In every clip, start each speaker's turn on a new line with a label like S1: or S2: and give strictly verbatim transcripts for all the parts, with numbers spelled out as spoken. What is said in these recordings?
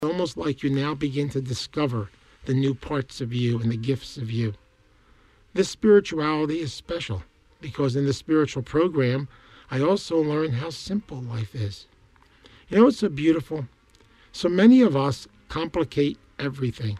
S1: almost like you now begin to discover the new parts of you and the gifts of you. This spirituality is special because in the spiritual program, I also learn how simple life is. You know, it's so beautiful. So many of us complicate everything.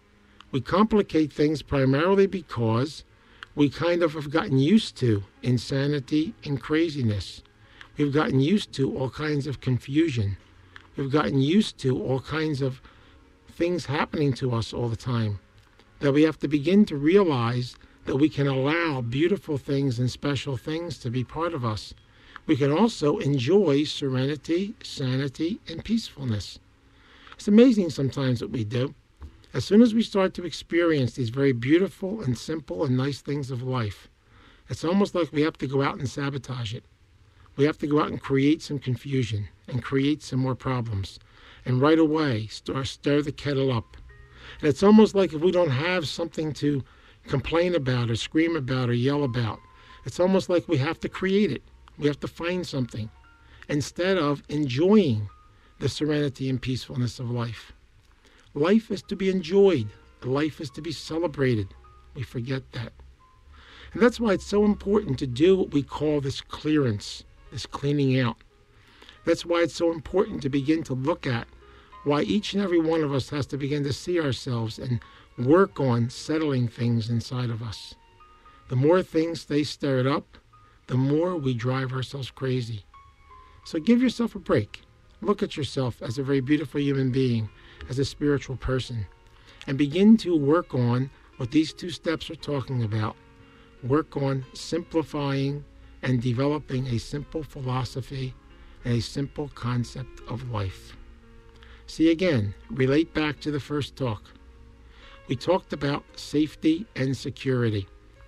S1: We complicate things primarily because we kind of have gotten used to insanity and craziness. We've gotten used to all kinds of confusion. We've gotten used to all kinds of things happening to us all the time, that we have to begin to realize that we can allow beautiful things and special things to be part of us. We can also enjoy serenity, sanity, and peacefulness. It's amazing sometimes what we do. As soon as we start to experience these very beautiful and simple and nice things of life, it's almost like we have to go out and sabotage it. We have to go out and create some confusion and create some more problems. And right away, start, stir the kettle up. And it's almost like if we don't have something to complain about or scream about or yell about, it's almost like we have to create it. We have to find something instead of enjoying the serenity and peacefulness of life. Life is to be enjoyed. Life is to be celebrated. We forget that. And that's why it's so important to do what we call this clearance, this cleaning out. That's why it's so important to begin to look at why each and every one of us has to begin to see ourselves and work on settling things inside of us. The more things stay stirred up, the more we drive ourselves crazy. So give yourself a break. Look at yourself as a very beautiful human being, as a spiritual person, and begin to work on what these two steps are talking about. Work on simplifying and developing a simple philosophy and a simple concept of life. See, again, relate back to the first talk. We talked about safety and security.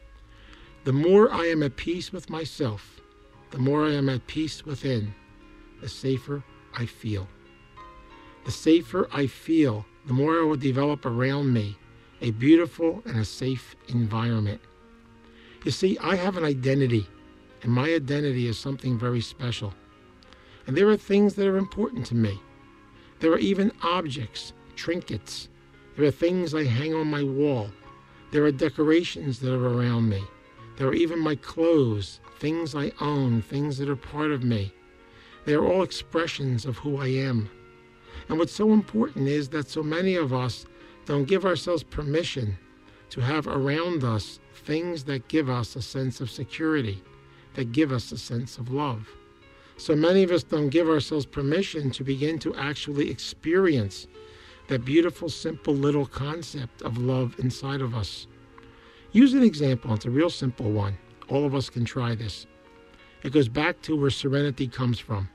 S1: The more I am at peace with myself, the more I am at peace within, the safer I feel. The safer I feel, the more I will develop around me a beautiful and a safe environment. You see, I have an identity, and my identity is something very special. And there are things that are important to me. There are even objects, trinkets. There are things I hang on my wall. There are decorations that are around me. There are even my clothes, things I own, things that are part of me. They are all expressions of who I am. And what's so important is that so many of us don't give ourselves permission to have around us things that give us a sense of security, that give us a sense of love. So many of us don't give ourselves permission to begin to actually experience that beautiful, simple little concept of love inside of us. Use an example. It's a real simple one. All of us can try this. It goes back to where serenity comes from.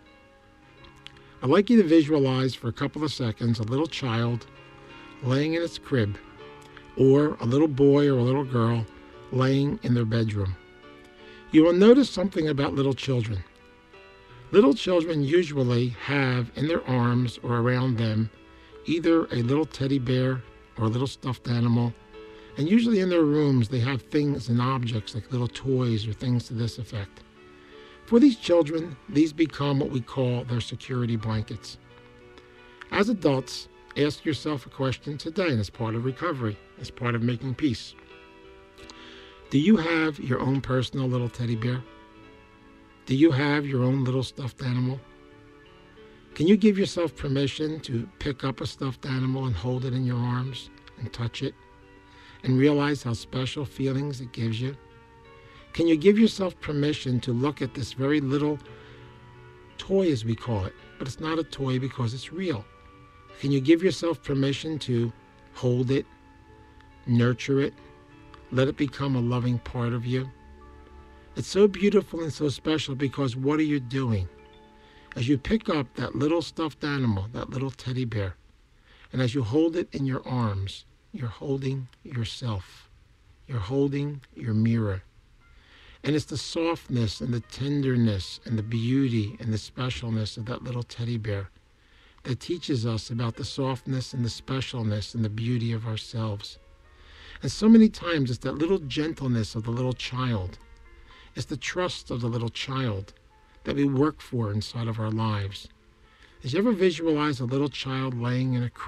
S1: I'd like you to visualize for a couple of seconds a little child laying in its crib, or a little boy or a little girl laying in their bedroom. You will notice something about little children. Little children usually have in their arms or around them either a little teddy bear or a little stuffed animal, and usually in their rooms they have things and objects like little toys or things to this effect. For these children, these become what we call their security blankets. As adults, ask yourself a question today, and as part of recovery, as part of making peace. Do you have your own personal little teddy bear? Do you have your own little stuffed animal? Can you give yourself permission to pick up a stuffed animal and hold it in your arms and touch it and realize how special feelings it gives you? Can you give yourself permission to look at this very little toy, as we call it, but it's not a toy because it's real? Can you give yourself permission to hold it, nurture it, let it become a loving part of you? It's so beautiful and so special because what are you doing? As you pick up that little stuffed animal, that little teddy bear, and as you hold it in your arms, you're holding yourself. You're holding your mirror. And it's the softness and the tenderness and the beauty and the specialness of that little teddy bear that teaches us about the softness and the specialness and the beauty of ourselves. And so many times it's that little gentleness of the little child. It's the trust of the little child that we work for inside of our lives. Did you ever visualize a little child laying in a crib?